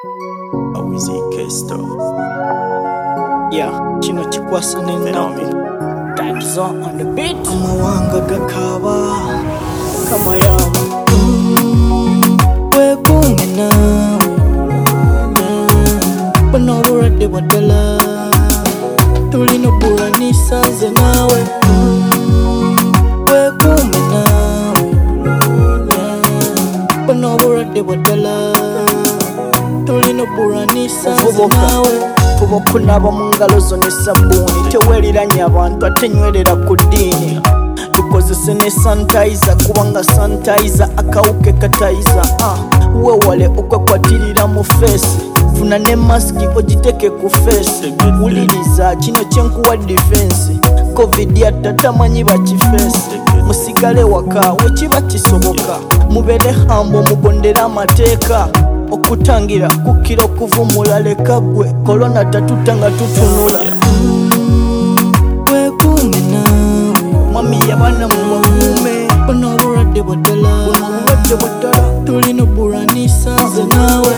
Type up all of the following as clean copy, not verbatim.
Awizi Kesto. Yeah, kino kikwasa n'ennaku. Dad's on the beat. Amawanga gakaba kama yamu. Weekuume naawe. Buno obulwadde bwa ddala. Tulina obulanisa nze naawe. Weekuume naawe. Buno obulwadde bwa ddala. Tulina obulanisa nze naawe. Fuba okunaaba mu ngalo zo ne sabbuuni. Teweereranya abantu ate nywerera ku ddiini. Tukozese ne sanitizer kubanga sanitizer akawuka katayiza. Weewale okwekwatirira mu feesi. Funa ne masiki ogiteke ku feesi. Wuliriza kino kyenkuwa defense. Covid yatatamanyi bakifeesi. Musigale waka wekiba kisoboka. Mubeere hambo mugondera amateeka. Okutangira kukira okuvumula leka gwe korona tatutanga tutunula. Weekuume naawe mami y'abaana mu bakuume. Buno obulwadde bwa ddala. Tulina obulanisa nze naawe.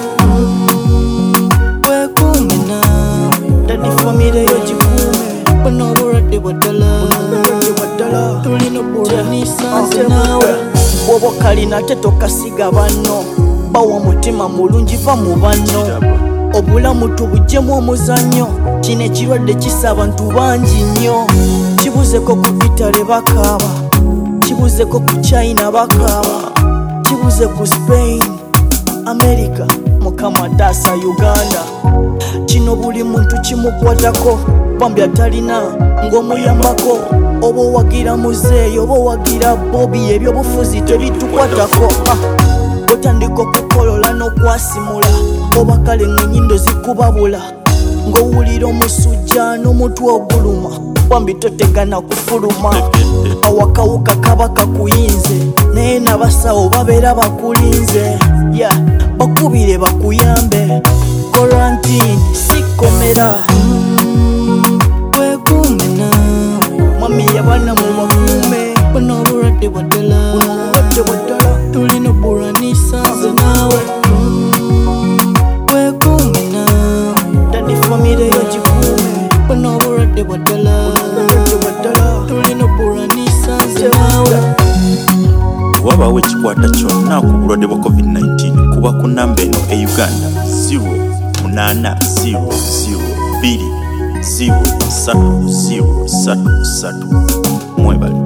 Weekuume naawe dadi famire yo gikuume. Buno obulwadde bwa ddala. Tulina obulanisa nze naawe. Bw'oba okalina ate tokasiga banno. Bawa mutima mulungi va mu banno. Obulamu tubuggyemu omuzannyo. Kino ekirwadde kisa abantu bangi nnyo. Kibuzeko ku Italy bakaaba. Kibuzeko ku China bakaaba. Kibuze ku Spain, America, Mukama taasa Uganda. Kino buli muntu kimukwatako. Bambi atalina ng'omuyambako. Oba owagira muzeeyi oba owagira Bobby ebyobufuzi tebitukwatako. Otandika okukolola n'okwasimula. Oba kale ng'ennyindo zikubabula. Ng'owulira omusujja n'omutwe oguluma. Bambi totegana kufuluma. Awakawuka kaba kakuyinze. Naye n'abasawo babeera bakulinze. Bakubire bakuyambe. Quarantine sikomera. Weekuume naawe mami y'abaana mu bakuume. Buno obulwadde bwa ddala. Tulina obulanisa nze naawe. Weekuume naawe dadi famire yo gikuume. Buno obulwadde bwa ddala. Tulina obulanisa nze naawe. Wabaawo ekikwata kyonna ku bulwadde bwa COVID-19 kuba ku namba eno e Uganda 0800 20 033. Mwebale.